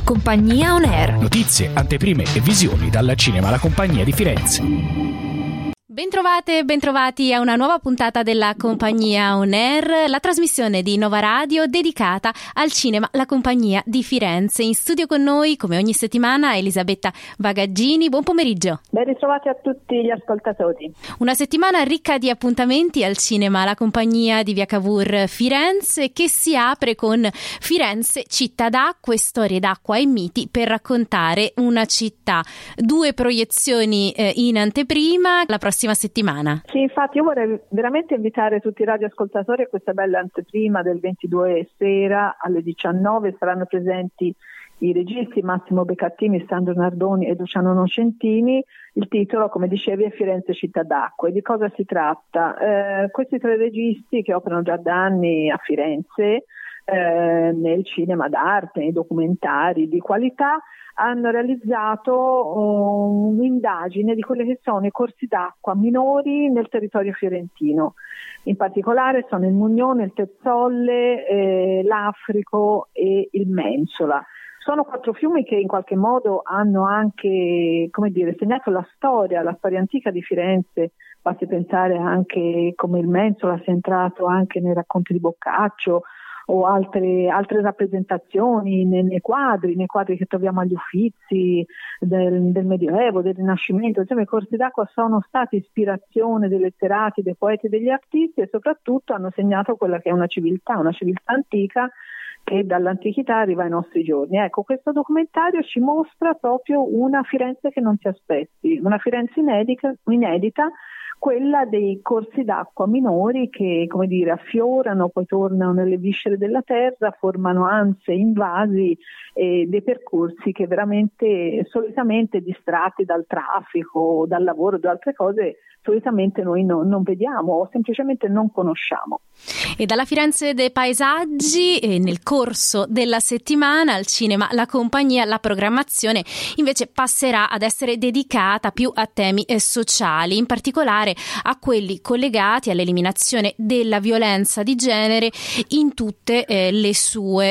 Compagnia On Air. Notizie, anteprime e visioni dal cinema La Compagnia di Firenze. Bentrovate e bentrovati a una nuova puntata della Compagnia On Air, la trasmissione di Nova Radio dedicata al cinema La Compagnia di Firenze. In studio con noi, come ogni settimana, Elisabetta Bagaggini. Buon pomeriggio. Ben ritrovati a tutti gli ascoltatori. Una settimana ricca di appuntamenti al cinema La Compagnia di Via Cavour Firenze, che si apre con Firenze, città d'acqua, storie d'acqua e miti per raccontare una città. 2 proiezioni in anteprima la prossima settimana. Sì, infatti io vorrei veramente invitare tutti i radioascoltatori a questa bella anteprima del 22 sera alle 19. Saranno presenti i registi Massimo Beccattini, Sandro Nardoni e Luciano Nocentini. Il titolo, come dicevi, è Firenze città d'acqua. E di cosa si tratta? Questi 3 registi che operano già da anni a Firenze nel cinema d'arte, nei documentari di qualità, hanno realizzato un'indagine di quelli che sono i corsi d'acqua minori nel territorio fiorentino. In particolare sono il Mugnone, il Tezzolle, l'Africo e il Mensola. Sono 4 fiumi che in qualche modo hanno anche, segnato la storia antica di Firenze. Basti pensare anche come il Mensola sia entrato anche nei racconti di Boccaccio o altre rappresentazioni nei quadri che troviamo agli Uffizi del Medioevo, del Rinascimento. Insomma, i corsi d'acqua sono stati ispirazione dei letterati, dei poeti e degli artisti e soprattutto hanno segnato quella che è una civiltà antica che dall'antichità arriva ai nostri giorni. Ecco, questo documentario ci mostra proprio una Firenze che non si aspetti, una Firenze inedita, quella dei corsi d'acqua minori che, affiorano, poi tornano nelle viscere della terra, formano anse, invasi e dei percorsi che veramente solitamente distratti dal traffico, dal lavoro, da altre cose, solitamente noi non vediamo o semplicemente non conosciamo. E dalla Firenze dei paesaggi, nel corso della settimana al cinema La Compagnia, la programmazione invece passerà ad essere dedicata più a temi sociali, in particolare a quelli collegati all'eliminazione della violenza di genere in tutte le sue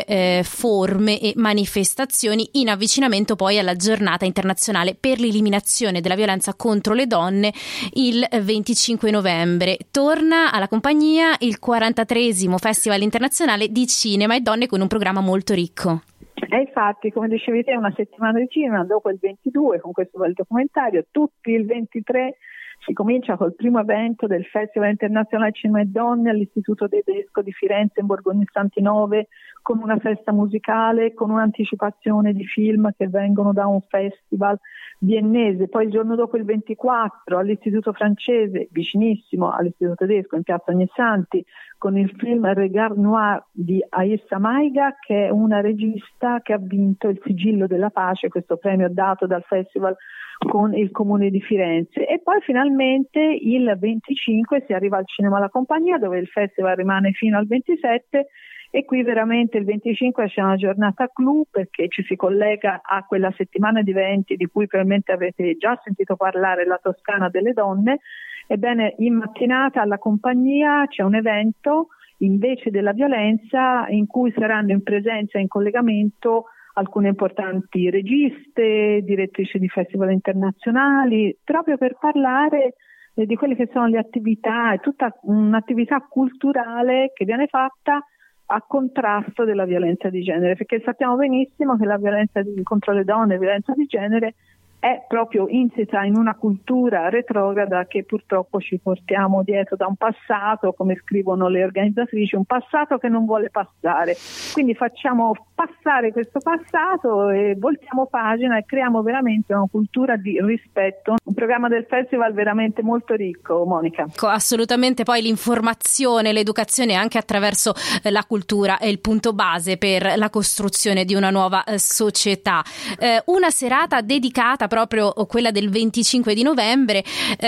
forme e manifestazioni, in avvicinamento poi alla giornata internazionale per l'eliminazione della violenza contro le donne il 25 novembre. Torna alla Compagnia il 43esimo Festival internazionale di cinema e donne con un programma molto ricco. E infatti, come dicevi te, è una settimana di cinema, dopo il 22 con questo bel documentario, tutti il 23 si comincia col primo evento del Festival Internazionale Cinema e Donne all'Istituto Tedesco di Firenze in Borgogna Santinove, con una festa musicale, con un'anticipazione di film che vengono da un festival viennese. Poi il giorno dopo, il 24, all'Istituto Francese, vicinissimo all'Istituto Tedesco, in Piazza Ognissanti, con il film Regard Noir di Aissa Maiga, che è una regista che ha vinto il Sigillo della Pace, questo premio dato dal festival con il Comune di Firenze. E poi finalmente il 25 si arriva al Cinema La Compagnia, dove il festival rimane fino al 27, e qui veramente il 25 c'è una giornata clou, perché ci si collega a quella settimana di eventi di cui probabilmente avete già sentito parlare, la Toscana delle donne. Ebbene, in mattinata alla Compagnia c'è un evento invece della violenza, in cui saranno in presenza e in collegamento alcune importanti registe, direttrici di festival internazionali, proprio per parlare di quelle che sono le attività, è tutta un'attività culturale che viene fatta a contrasto della violenza di genere, perché sappiamo benissimo che la violenza contro le donne, la violenza di genere, è proprio insita in una cultura retrograda che purtroppo ci portiamo dietro da un passato, come scrivono le organizzatrici, un passato che non vuole passare. Quindi facciamo passare questo passato e voltiamo pagina e creiamo veramente una cultura di rispetto. Un programma del festival veramente molto ricco, Monica. Assolutamente, poi l'informazione, l'educazione anche attraverso la cultura è il punto base per la costruzione di una nuova società. Una serata dedicata, proprio quella del 25 di novembre,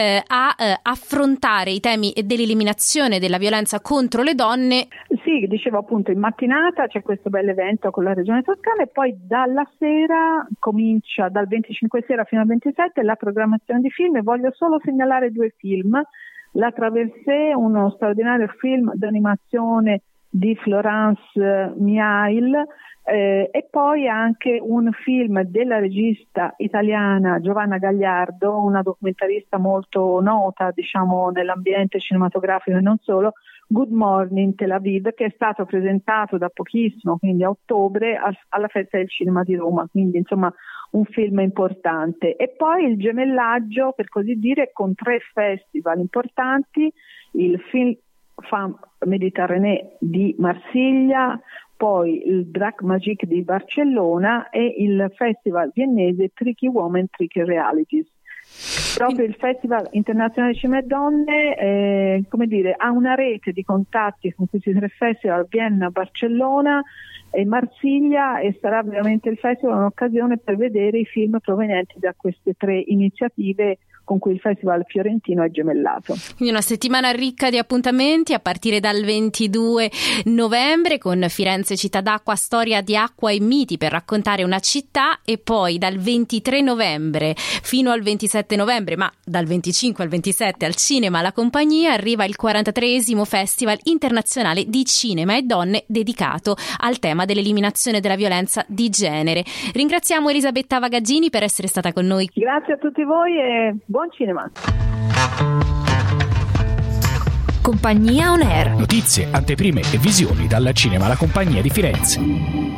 a affrontare i temi dell'eliminazione della violenza contro le donne. Sì, dicevo appunto, in mattinata c'è questo bel evento con la Regione Toscana e poi dalla sera comincia, dal 25 sera fino al 27, la programmazione di film, e voglio solo segnalare 2 film. La Traversée, uno straordinario film d'animazione di Florence Mihail, e poi anche un film della regista italiana Giovanna Gagliardo, una documentarista molto nota, diciamo, nell'ambiente cinematografico e non solo, Good Morning Tel Aviv, che è stato presentato da pochissimo, quindi a ottobre, alla Festa del Cinema di Roma, quindi insomma un film importante. E poi il gemellaggio, per così dire, con 3 festival importanti: il Film Méditerranée di Marsiglia, poi il Drac Magique di Barcellona e il festival viennese Tricky Women, Tricky Realities. Proprio il Festival Internazionale di Cinema e Donne, come dire, ha una rete di contatti con questi 3 festival, Vienna, Barcellona e Marsiglia, e sarà veramente il festival un'occasione per vedere i film provenienti da queste 3 iniziative con cui il Festival Fiorentino è gemellato. Quindi una settimana ricca di appuntamenti a partire dal 22 novembre con Firenze Città d'Acqua, storia di acqua e miti per raccontare una città, e poi dal 23 novembre fino al 27 novembre, ma dal 25 al 27 al Cinema La Compagnia, arriva il 43esimo Festival Internazionale di Cinema e Donne dedicato al tema dell'eliminazione della violenza di genere. Ringraziamo Elisabetta Vagaggini per essere stata con noi. Grazie a tutti voi e buon cinema. Compagnia On Air. Notizie, anteprime e visioni dal Cinema La Compagnia di Firenze.